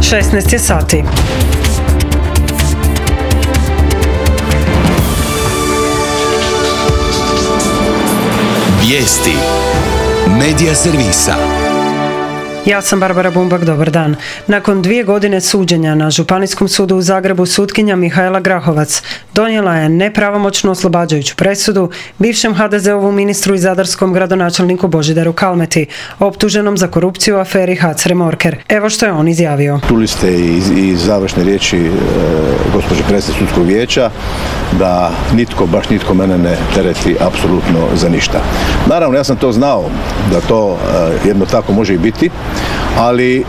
16 je sati. Vijesti Medija servisa. Ja sam Barbara Bumbak, dobar dan. Nakon 2 godine suđenja na Županijskom sudu u Zagrebu sutkinja Mihaela Grahovac donijela je nepravomoćnu oslobađajuću presudu bivšem HDZ-ovom ministru i zadarskom gradonačelniku Božidaru Kalmeti, optuženom za korupciju u aferi HAC-Remorker. Evo što je on izjavio. Čuli ste i završne riječi gospođe predsjednice sudskog vijeća da baš nitko mene ne tereti apsolutno za ništa. Naravno, ja sam to znao da to jedno tako može i biti, ali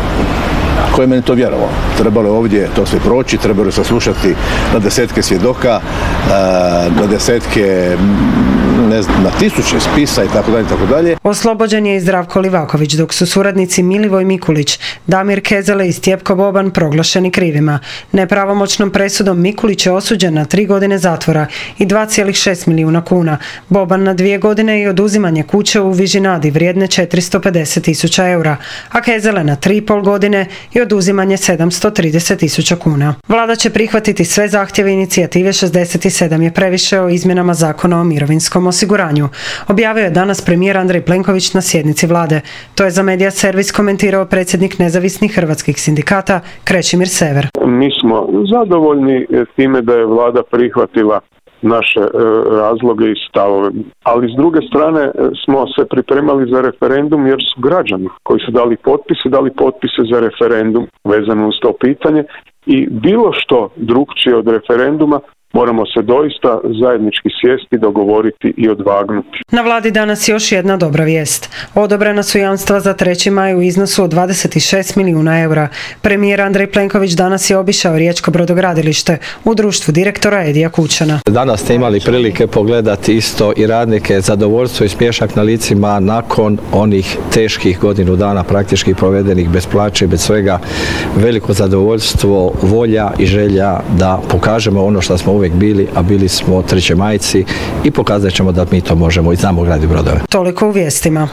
ko je meni to vjerovao? Trebalo je ovdje to sve proći, trebalo je saslušati na desetke svjedoka, na desetke, na tisuće spisa i tako dalje. Oslobođen je i Zdravko Livaković, dok su suradnici Milivoj Mikulić, Damir Kezele i Stjepko Boban proglašeni krivima. Nepravomoćnom presudom Mikulić je osuđen na 3 godine zatvora i 2,6 milijuna kuna. Boban na 2 godine i oduzimanje kuće u Vižinadi vrijedne 450.000 eura, a Kezele na 3,5 godine i oduzimanje 730.000 kuna. Vlada će prihvatiti sve zahtjeve inicijative 67 je previše o izmjenama Zakona o mirovinskom osiguranju. Objavio je danas premijer Andrej Plenković na sjednici Vlade. To je za Medija servis komentirao predsjednik nezavisnih hrvatskih sindikata Krešimir Sever. Mi smo zadovoljni time da je Vlada prihvatila naše razloge i stavove. Ali s druge strane smo se pripremali za referendum jer su građani koji su dali potpise za referendum vezano uz to pitanje i bilo što drukčije od referenduma moramo se doista zajednički sjesti, dogovoriti i odvagnuti. Na Vladi danas još jedna dobra vijest. Odobrena su jamstva za 3. maj u iznosu od 26 milijuna eura. Premijer Andrej Plenković danas je obišao riječko brodogradilište u društvu direktora Edija Kučana. Danas ste imali prilike pogledati isto i radnike, zadovoljstvo i smiješak na licima nakon onih teških godinu dana praktički provedenih bez plaće, bez svega. Veliko zadovoljstvo, volja i želja da pokažemo ono što smo uvijek bili, a bili smo trećemajci i pokazat ćemo da mi to možemo i znamo graditi brodove. Toliko u vijestima.